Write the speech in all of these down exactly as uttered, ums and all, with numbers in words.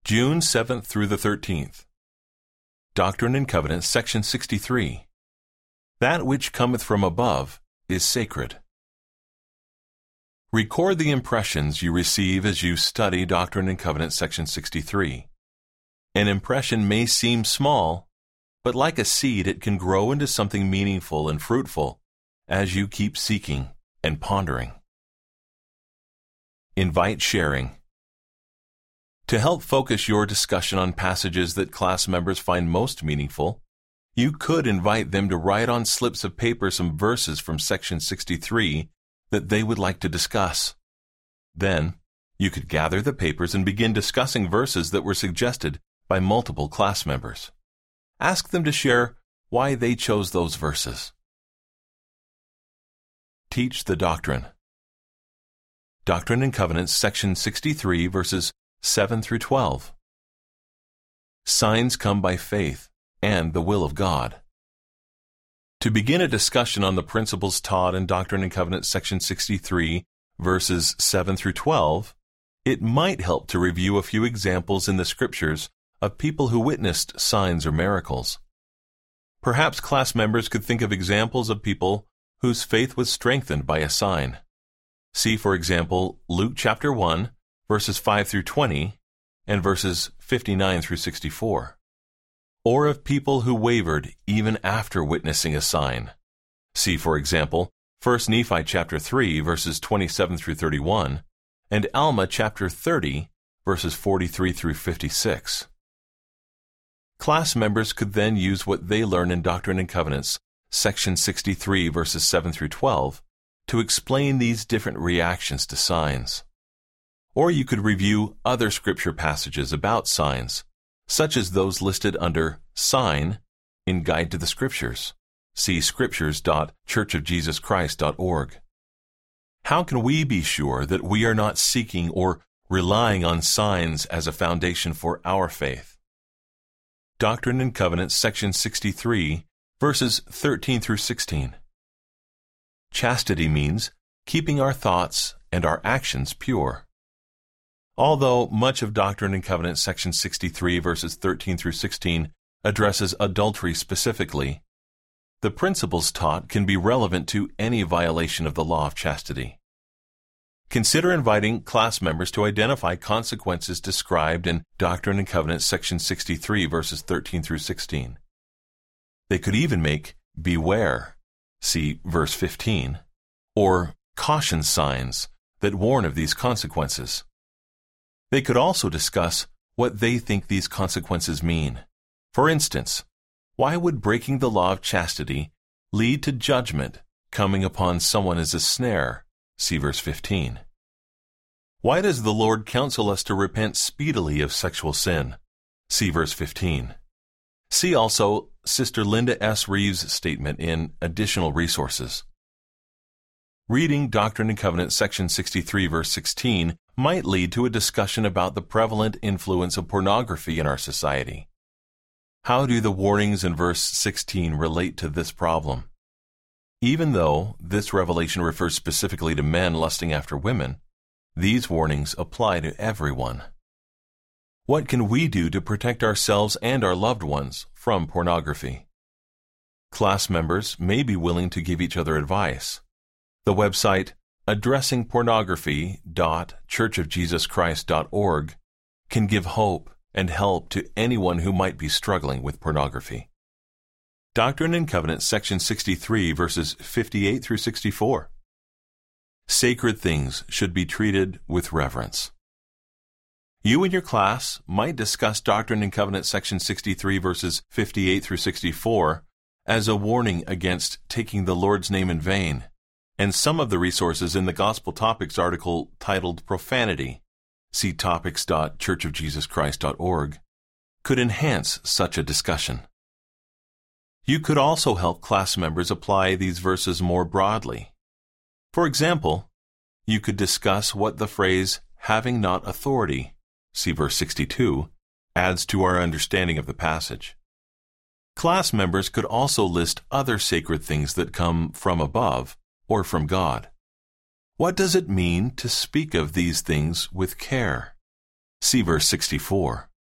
June seventh through the thirteenth. Doctrine and Covenants, section sixty-three. That which cometh from above is sacred. Record the impressions you receive as you study Doctrine and Covenants, section sixty-three. An impression may seem small, but like a seed, it can grow into something meaningful and fruitful as you keep seeking and pondering. Invite sharing. To help focus your discussion on passages that class members find most meaningful, you could invite them to write on slips of paper some verses from section sixty-three that they would like to discuss. Then, you could gather the papers and begin discussing verses that were suggested by multiple class members. Ask them to share why they chose those verses. Teach the doctrine. Doctrine and Covenants, section sixty-three, verses seven through twelve. Signs come by faith and the will of God. To begin a discussion on the principles taught in Doctrine and Covenants, section sixty-three, verses seven through twelve, it might help to review a few examples in the Scriptures of people who witnessed signs or miracles. Perhaps class members could think of examples of people whose faith was strengthened by a sign. See, for example, Luke chapter one, verses five through twenty, and verses fifty-nine through sixty-four. Or of people who wavered even after witnessing a sign. See, for example, First Nephi chapter three, verses twenty-seven through thirty-one, and Alma chapter thirty, verses forty-three through fifty-six. Class members could then use what they learn in Doctrine and Covenants, section sixty-three, verses seven through twelve, to explain these different reactions to signs. Or you could review other scripture passages about signs, such as those listed under Sign in Guide to the Scriptures. See scriptures dot church of jesus christ dot org. How can we be sure that we are not seeking or relying on signs as a foundation for our faith? Doctrine and Covenants, section sixty-three, verses thirteen through sixteen. Chastity means keeping our thoughts and our actions pure. Although much of Doctrine and Covenants, section sixty-three, verses thirteen through sixteen, addresses adultery specifically, the principles taught can be relevant to any violation of the law of chastity. Consider inviting class members to identify consequences described in Doctrine and Covenants, section sixty-three, verses thirteen through sixteen. They could even make beware, see verse fifteen, or caution signs that warn of these consequences. They could also discuss what they think these consequences mean. For instance, why would breaking the law of chastity lead to judgment coming upon someone as a snare? See verse fifteen. Why does the Lord counsel us to repent speedily of sexual sin? See verse fifteen. See also Sister Linda S. Reeves' statement in Additional Resources. Reading Doctrine and Covenants, section sixty-three, verse sixteen, might lead to a discussion about the prevalent influence of pornography in our society. How do the warnings in verse sixteen relate to this problem? Even though this revelation refers specifically to men lusting after women, these warnings apply to everyone. What can we do to protect ourselves and our loved ones from pornography? Class members may be willing to give each other advice. The website addressing pornography dot church of jesus christ dot org can give hope and help to anyone who might be struggling with pornography. Doctrine and Covenants, section sixty-three, verses fifty-eight through sixty-four. Sacred things should be treated with reverence. You and your class might discuss Doctrine and Covenants, section sixty-three, verses fifty-eight through sixty-four, as a warning against taking the Lord's name in vain, and some of the resources in the Gospel Topics article titled Profanity, see topics dot church of jesus christ dot org, could enhance such a discussion. You could also help class members apply these verses more broadly. For example, you could discuss what the phrase, having not authority, see verse sixty-two, adds to our understanding of the passage. Class members could also list other sacred things that come from above or from God. What does it mean to speak of these things with care? See verse sixty-four.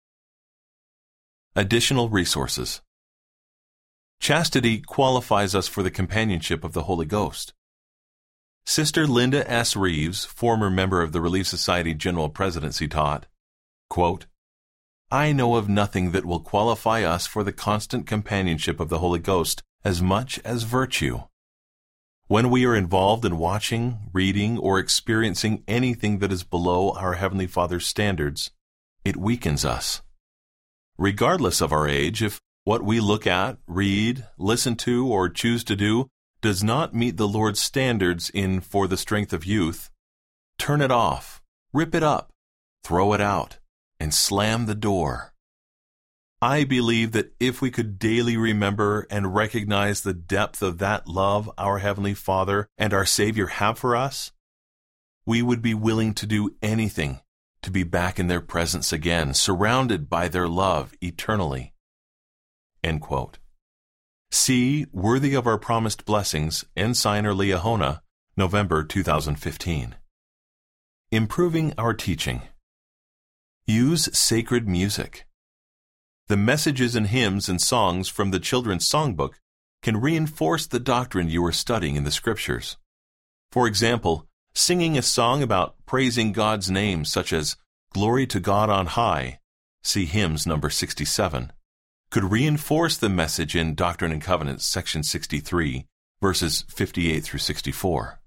Additional resources. Chastity qualifies us for the companionship of the Holy Ghost. Sister Linda S. Reeves, former member of the Relief Society General Presidency, taught, quote, I know of nothing that will qualify us for the constant companionship of the Holy Ghost as much as virtue. When we are involved in watching, reading, or experiencing anything that is below our Heavenly Father's standards, it weakens us. Regardless of our age, if what we look at, read, listen to, or choose to do does not meet the Lord's standards in For the Strength of Youth, turn it off, rip it up, throw it out, and slam the door. I believe that if we could daily remember and recognize the depth of that love our Heavenly Father and our Savior have for us, we would be willing to do anything to be back in their presence again, surrounded by their love eternally. End quote. See Worthy of Our Promised Blessings, Ensign Liahona, November two thousand fifteen. Improving our teaching. Use sacred music. The messages and hymns and songs from the Children's Songbook can reinforce the doctrine you are studying in the Scriptures. For example, singing a song about praising God's name, such as Glory to God on High, see hymns number sixty-seven, could reinforce the message in Doctrine and Covenants, section sixty-three, verses fifty-eight through sixty-four.